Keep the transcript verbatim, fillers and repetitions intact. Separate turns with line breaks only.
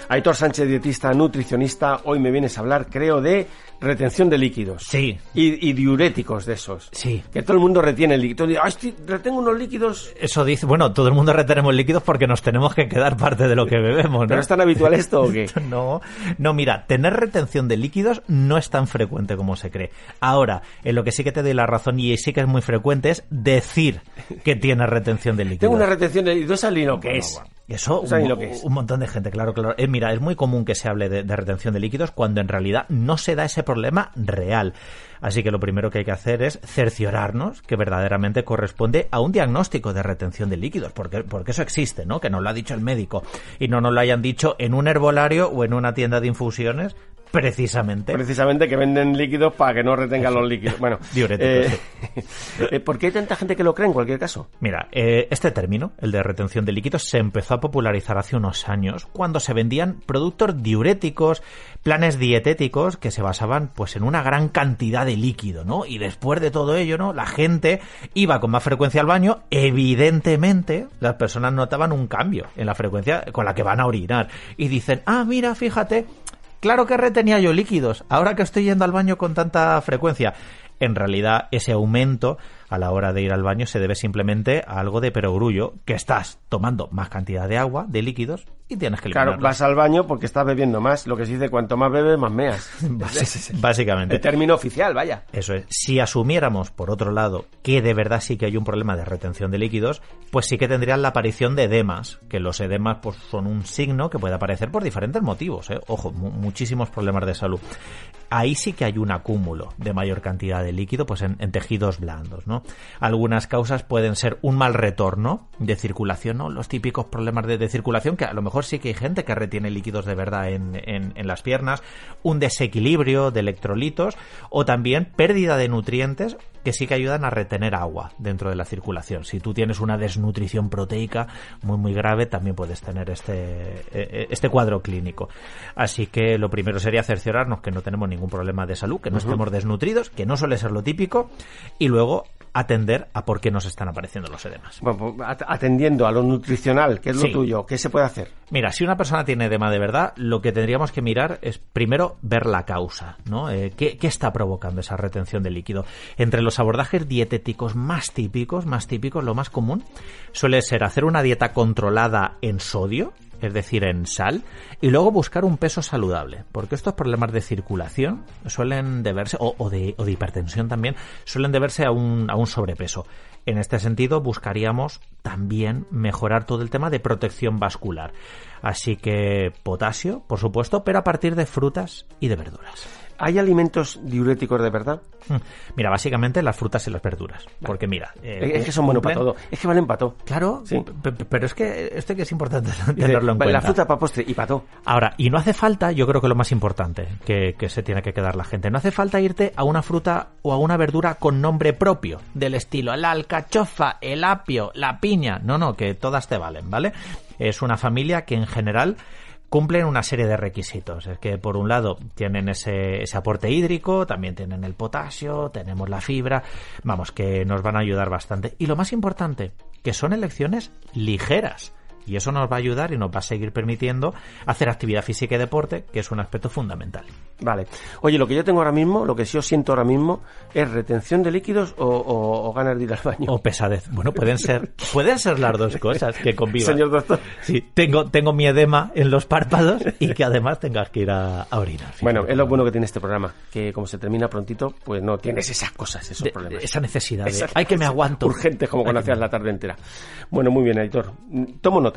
Aitor Sánchez, dietista, nutricionista. Hoy me vienes a hablar, creo, de retención de líquidos.
Sí.
Y, y diuréticos de esos.
Sí.
Que todo el mundo retiene líquidos. Ah, estoy, retengo unos líquidos.
Eso dice, bueno, todo el mundo retenemos líquidos porque nos tenemos que quedar parte de lo que bebemos, ¿no?
¿Pero es tan habitual esto o qué?
No, no, mira, tener retención de líquidos no es tan frecuente como se cree. Ahora, en lo que sí que te doy la razón y sí que es muy frecuente es decir que tienes retención de líquidos.
Tengo una retención de líquidos, ¿sabes lo que es?
Eso, un, lo que es. un montón de gente, claro, claro. Eh, mira, es muy común que se hable de, de retención de líquidos cuando en realidad no se da ese problema real. Así que lo primero que hay que hacer es cerciorarnos que verdaderamente corresponde a un diagnóstico de retención de líquidos, porque, porque eso existe, ¿no? Que nos lo ha dicho el médico y no nos lo hayan dicho en un herbolario o en una tienda de infusiones. Precisamente.
Precisamente que venden líquidos para que no retengan Eso. los líquidos. Bueno,
diuréticos.
Eh, ¿Por qué hay tanta gente que lo cree en cualquier caso?
Mira, eh, este término, el de retención de líquidos, se empezó a popularizar hace unos años cuando se vendían productos diuréticos, planes dietéticos que se basaban pues en una gran cantidad de líquido, ¿no? Y después de todo ello, ¿no? La gente iba con más frecuencia al baño. Evidentemente, las personas notaban un cambio en la frecuencia con la que van a orinar. Y dicen, ah, mira, fíjate, claro que retenía yo líquidos, ahora que estoy yendo al baño con tanta frecuencia. En realidad, ese aumento a la hora de ir al baño se debe simplemente a algo de perogrullo, que estás tomando más cantidad de agua, de líquidos, y tienes que eliminarlos.
Claro, vas al baño porque estás bebiendo más. Lo que se dice, cuanto más bebes, más meas.
Básicamente.
El término oficial, vaya.
Eso es. Si asumiéramos, por otro lado, que de verdad sí que hay un problema de retención de líquidos, pues sí que tendrían la aparición de edemas, que los edemas pues son un signo que puede aparecer por diferentes motivos, ¿eh? Ojo, mu- muchísimos problemas de salud. Ahí sí que hay un acúmulo de mayor cantidad de líquido pues en, en tejidos blandos, ¿no? Algunas causas pueden ser un mal retorno de circulación, ¿no? Los típicos problemas de, de circulación, que a lo mejor sí que hay gente que retiene líquidos de verdad en, en, en las piernas, un desequilibrio de electrolitos o también pérdida de nutrientes que sí que ayudan a retener agua dentro de la circulación. Si tú tienes una desnutrición proteica muy muy grave, también puedes tener este, este cuadro clínico. Así que lo primero sería cerciorarnos que no tenemos ningún problema de salud, que no uh-huh. estemos desnutridos, que no suele ser lo típico, y luego atender a por qué nos están apareciendo los edemas.
Bueno, atendiendo a lo nutricional, que es lo sí. tuyo, ¿qué se puede hacer?
Mira, si una persona tiene edema de verdad, lo que tendríamos que mirar es primero ver la causa, ¿no? Eh, ¿qué, ¿Qué está provocando esa retención de líquido? Entre los abordajes dietéticos más típicos, más típicos, lo más común, suele ser hacer una dieta controlada en sodio, es decir, en sal, y luego buscar un peso saludable, porque estos problemas de circulación suelen deberse, o, o, de, o de hipertensión también, suelen deberse a un, a un sobrepeso. En este sentido, buscaríamos también mejorar todo el tema de protección vascular. Así que potasio, por supuesto, pero a partir de frutas y de verduras.
¿Hay alimentos diuréticos de verdad?
Mira, básicamente las frutas y las verduras. Vale. Porque mira...
Eh, es que son buenos para todo. Es que valen para todo.
Claro,
sí.
p- p- pero es que esto que es importante tenerlo en
vale,
cuenta.
La fruta para postre y para todo.
Ahora, y no hace falta, yo creo que lo más importante que, que se tiene que quedar la gente, no hace falta irte a una fruta o a una verdura con nombre propio, del estilo la alcachofa, el apio, la piña. No, no, que todas te valen, ¿vale? Es una familia que en general cumplen una serie de requisitos. Es que por un lado tienen ese, ese aporte hídrico, también tienen el potasio, tenemos la fibra, vamos, que nos van a ayudar bastante. Y lo más importante, que son elecciones ligeras. Y eso nos va a ayudar y nos va a seguir permitiendo hacer actividad física y deporte, que es un aspecto fundamental.
Vale. Oye, lo que yo tengo ahora mismo, lo que sí os siento ahora mismo, es retención de líquidos o, o, o ganas de ir al baño.
O pesadez. Bueno, pueden ser pueden ser las dos cosas que convivan.
Señor doctor.
Sí, tengo, tengo mi edema en los párpados y que además tengas que ir a, a orinar.
Bueno, es lo bueno que tiene este programa, que como se termina prontito, pues no tienes esas cosas, esos
de,
problemas.
Esa necesidad de,
Esas
ay, que me aguanto.
Urgentes como cuando hacías la tarde entera. Bueno, muy bien, Aitor. Tomo nota.